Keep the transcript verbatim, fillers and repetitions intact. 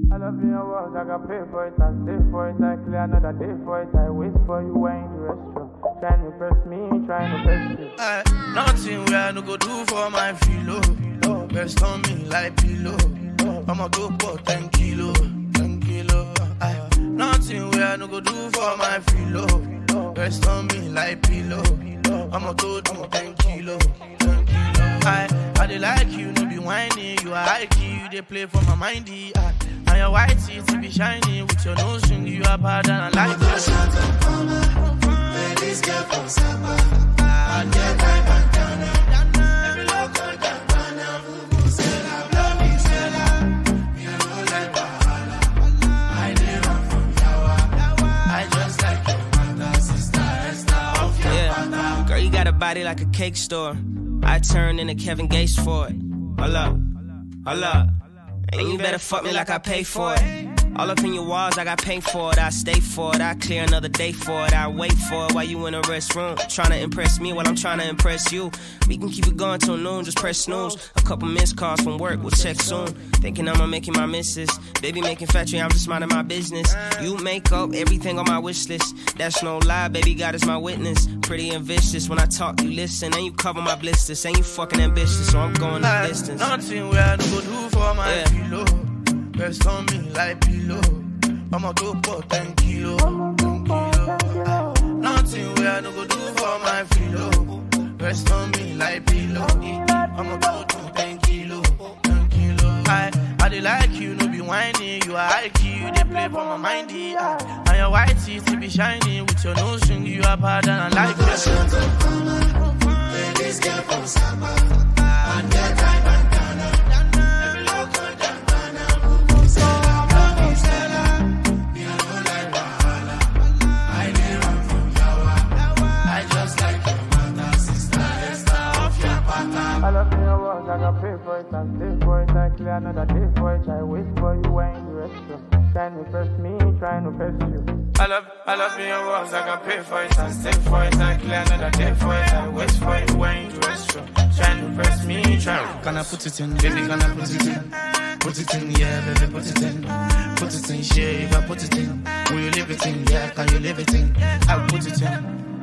I love your words, I got pay for it, I stay for it, I clear another day for it, I wait for you when in the restroom. Trying to press me, trying to press you. I, nothing where I no go do for my filo. Rest on me like pillow. I'ma go for ten kilo, ten kilo. I, nothing where I no go do for my filo. Rest on me like pillow. I'ma go do ten kilo, ten kilo. I, I dey like you, no be whiny. You are high key, you dey play for my mindy. I, and your white teeth be shiny with your nose string. You are bad and I like it. Ladies get from Sapa. I get my bandana. Every local bandana. Who said I love you, said I. You know like Bahala. I did run from Yawa. I just like your mother, sister, Esther, off your yeah. Girl, you got a body like a cake store. I turn into Kevin Gates for it. Hold up, hold up. And you better fuck me like I pay for it. All up in your walls, I got paint for it. I stay for it. I clear another day for it. I wait for it while you in the restroom. Trying to impress me while I'm trying to impress you. We can keep it going till noon, just press snooze. A couple missed calls from work, we'll check soon. Thinking I'm making my misses. Baby making factory, I'm just minding my business. You make up everything on my wish list. That's no lie, baby, God is my witness. Pretty and vicious, when I talk, you listen. And you cover my blisters, and you fucking ambitious. So I'm going the distance. Nothing where I no go do for my yeah. Pillow. Rest on me like pillow. I'ma go for ten kilo, ten kilo. I, nothing where I no go do for my filo. Rest on me like pillow. I'ma go to ten kilo, ten kilo. I, I dey like you, no be whiny. You are high key, you dey play for my mindy. I, and your white teeth be shiny with your nose string. You are bad and I like it. Ladies get from Sapa. I get my bandana. Every local I love your words, I got pay for it, I stay for it, I clear another day for it, I wait for you when in the restroom. Trying to press me, trying to press you. I love, I love your words, I got pay for it, I stay for it, I clear another day for it, I wait for you when in the restroom. Trying to press me, trying to. Can I put it in, baby, can I put it in? Put it in, yeah, baby, put it in. Put it in, yeah, if I put it in. Will you leave it in, yeah, can you leave it in? I'll put it in.